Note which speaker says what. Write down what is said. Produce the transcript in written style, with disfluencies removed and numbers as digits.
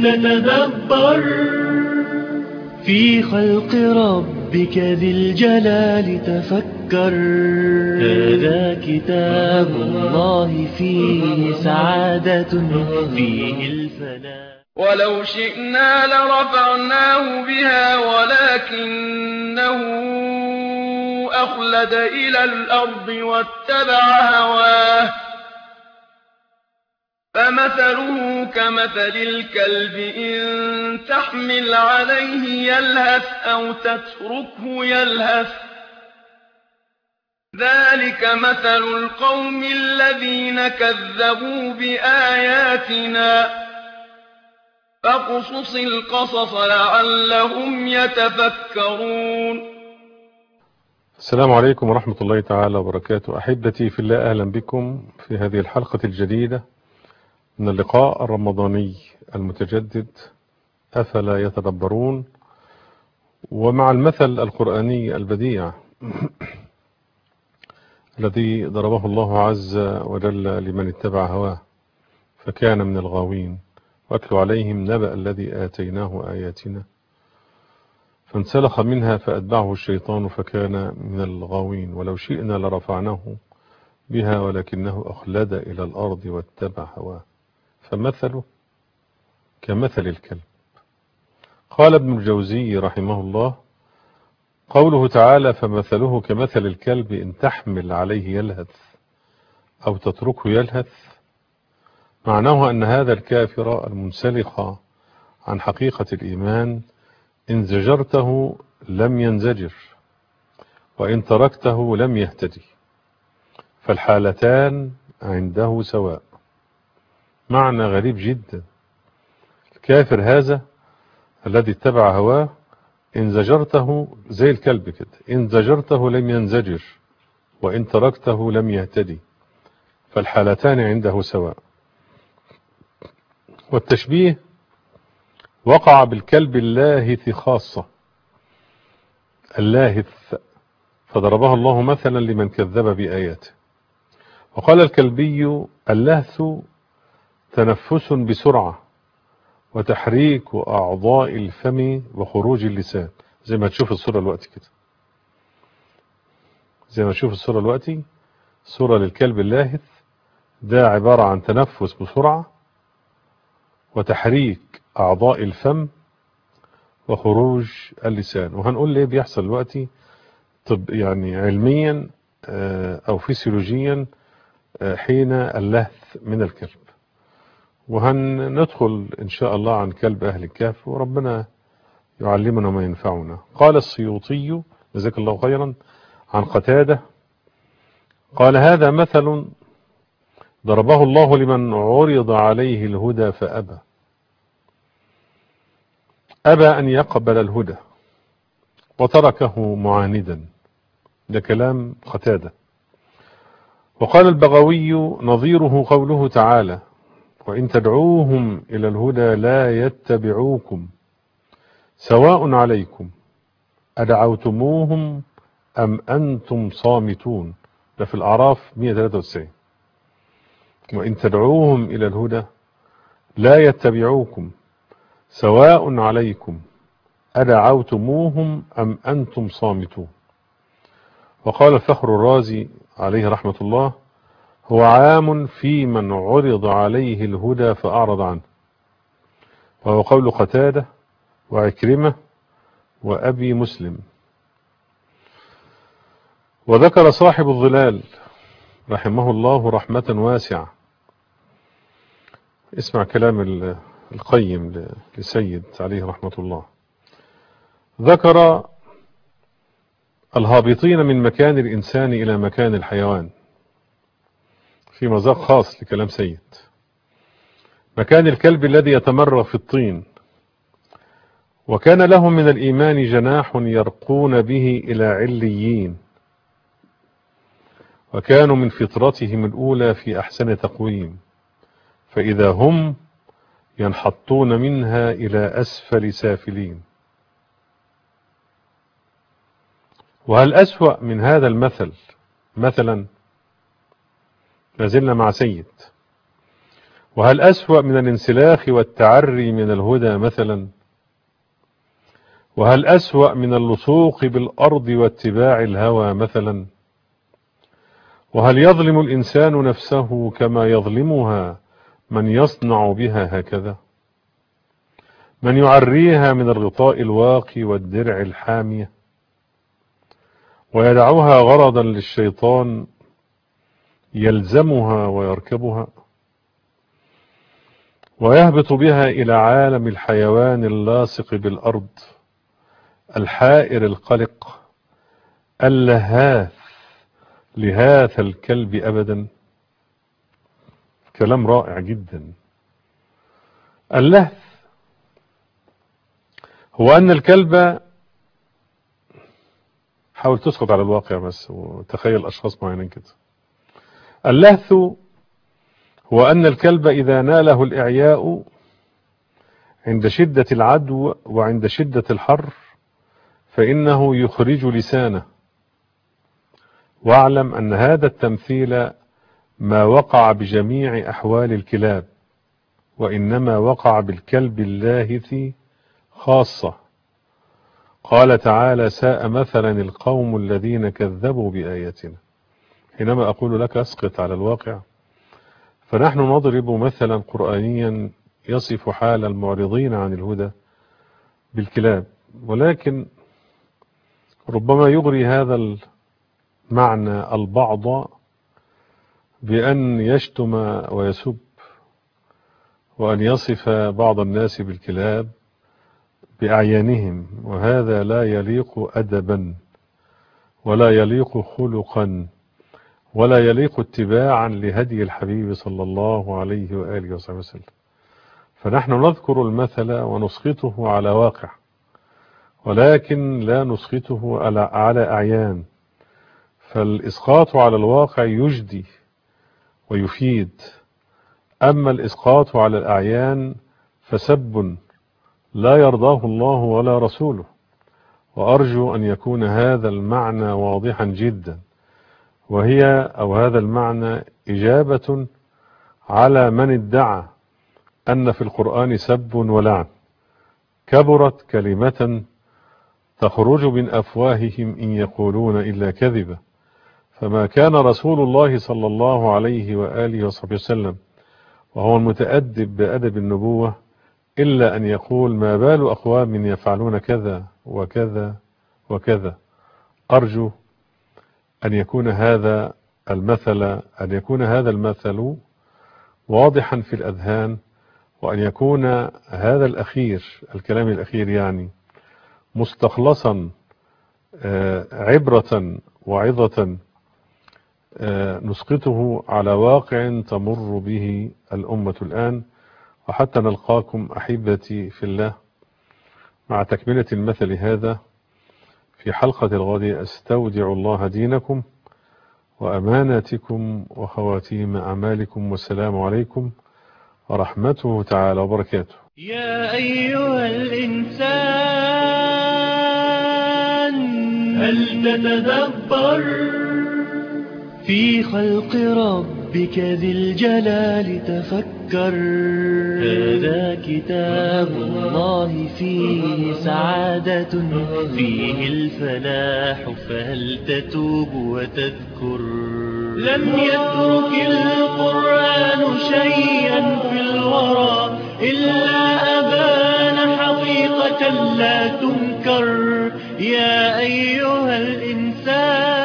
Speaker 1: نتدبر في خلق ربك ذي الجلال تفكر. هذا كتاب الله فيه سعادة فيه الفلاح.
Speaker 2: ولو شئنا لرفعناه بها ولكنه أخلد إلى الأرض واتبع هواه فمثله كمثل الكلب إن تحمل عليه يلهث أو تتركه يلهث ذلك مثل القوم الذين كذبوا بآياتنا فاقصص القصص لعلهم يتفكرون.
Speaker 3: السلام عليكم ورحمة الله تعالى وبركاته. أحبتي في الله، أهلا بكم في هذه الحلقة الجديدة من اللقاء الرمضاني المتجدد أفلا يتدبرون، ومع المثل القرآني البديع الذي ضربه الله عز وجل لمن اتبع هواه فكان من الغاوين، واتل عليهم نبأ الذي آتيناه آياتنا فانسلخ منها فأتبعه الشيطان فكان من الغاوين. ولو شئنا لرفعناه بها ولكنه أخلد إلى الأرض واتبع هواه فمثله كمثل الكلب. قال ابن الجوزي رحمه الله: قوله تعالى فمثله كمثل الكلب إن تحمل عليه يلهث أو تتركه يلهث، معناه أن هذا الكافر المنسلخ عن حقيقة الإيمان إن زجرته لم ينزجر وإن تركته لم يهتدي، فالحالتان عنده سواء. معنى غريب جدا. الكافر هذا الذي اتبع هواه إن زجرته زي الكلب كده، إن زجرته لم ينزجر وإن تركته لم يهتدي، فالحالتان عنده سواء. والتشبيه وقع بالكلب اللاهث خاصة، اللاهث، فضربها الله مثلا لمن كذب بآياته. وقال الكلبي اللهث تنفس بسرعة وتحريك أعضاء الفم وخروج اللسان، زي ما تشوف الصورة الوقت كده، زي ما تشوف الصورة الوقت صورة للكلب اللاهث. ده عبارة عن تنفس بسرعة وتحريك أعضاء الفم وخروج اللسان. وهنقول ليه بيحصل دلوقتي طب يعني علميا أو فيسيولوجيا حين اللهث من الكلب. وهندخل إن شاء الله عن كلب أهل الكهف وربنا يعلمنا ما ينفعنا. قال السيوطي جزاك الله خيرا عن قتادة قال: هذا مثل ضربه الله لمن عرض عليه الهدى فأبى، أبى أن يقبل الهدى وتركه معاندا. ده كلام قتادة. وقال البغوي نظيره قوله تعالى: وإن تدعوهم إلى الهدى لا يتبعوكم سواء عليكم أدعوتموهم أم أنتم صامتون. ده في الأعراف 193. وإن تدعوهم إلى الهدى لا يتبعوكم سواء عليكم أدعوتموهم أم أنتم صامتون. وقال الفخر الرازي عليه رحمة الله: هو عام في من عرض عليه الهدى فأعرض عنه. وهو قول قتادة وعكرمة وأبي مسلم. وذكر صاحب الظلال رحمه الله رحمة واسعة، اسمع كلام القيم لسيد عليه رحمة الله. ذكر الهابطين من مكان الإنسان إلى مكان الحيوان في مذاق خاص لكلام سيد. مكان الكلب الذي يتمرغ في الطين، وكان لهم من الإيمان جناح يرقون به إلى عليين، وكانوا من فطرتهم الأولى في أحسن تقويم، فإذا هم ينحطون منها إلى أسفل سافلين. وهل أسوأ من هذا المثل مثلا؟ لازلنا مع سيد. وهل أسوأ من الانسلاخ والتعري من الهدى مثلا؟ وهل أسوأ من اللصوق بالأرض واتباع الهوى مثلا؟ وهل يظلم الإنسان نفسه كما يظلمها من يصنع بها هكذا؟ من يعريها من الغطاء الواقي والدرع الحامية ويدعوها غرضا للشيطان يلزمها ويركبها ويهبط بها إلى عالم الحيوان اللاصق بالأرض الحائر القلق اللهاث لهاث الكلب أبدا. كلام رائع جدا. اللهث هو أن الكلب، حاول تسقط على الواقع بس وتخيل أشخاص معينين كده. اللهث هو أن الكلب إذا ناله الإعياء عند شدة العدو وعند شدة الحر فإنه يخرج لسانه. واعلم أن هذا التمثيل ما وقع بجميع أحوال الكلاب، وإنما وقع بالكلب اللاهث خاصة. قال تعالى: ساء مثلا القوم الذين كذبوا بآياتنا. حينما أقول لك أسقط على الواقع، فنحن نضرب مثلا قرآنيا يصف حال المعرضين عن الهدى بالكلاب، ولكن ربما يغري هذا المعنى البعض بأن يشتم ويسب وأن يصف بعض الناس بالكلاب بأعيانهم، وهذا لا يليق أدبا ولا يليق خلقا ولا يليق اتباعا لهدي الحبيب صلى الله عليه وآله وصحبه وسلم. فنحن نذكر المثل ونسقطه على واقع، ولكن لا نسقطه على أعيان. فالإسقاط على الواقع يجدي ويفيد، أما الإسقاط على الأعيان فسب لا يرضاه الله ولا رسوله. وأرجو أن يكون هذا المعنى واضحا جدا، وهي أو هذا المعنى إجابة على من ادعى أن في القرآن سب ولعن. كبرت كلمة تخرج من أفواههم إن يقولون إلا كذبا. فما كان رسول الله صلى الله عليه وآله وصحبه وسلم وهو المتأدب بأدب النبوة إلا أن يقول: ما بال أقوام يفعلون كذا وكذا وكذا. أرجو أن يكون هذا المثل واضحا في الأذهان، وأن يكون هذا الكلام الأخير يعني مستخلصا عبرة وعظة نسقطه على واقع تمر به الأمة الآن. وحتى نلقاكم أحبتي في الله مع تكملة المثل هذا في حلقة الغد. أستودع الله دينكم وأماناتكم وخواتيم أعمالكم، والسلام عليكم ورحمته تعالى وبركاته.
Speaker 1: يا أيها الإنسان هل تتدبر في خلق ربك ذي الجلال؟ تفكر، هذا كتاب الله فيه سعادة، فيه الفلاح، فهل تتوب وتذكر؟ لم يترك القرآن شيئا في الورى إلا أبان حقيقة لا تنكر. يا أيها الإنسان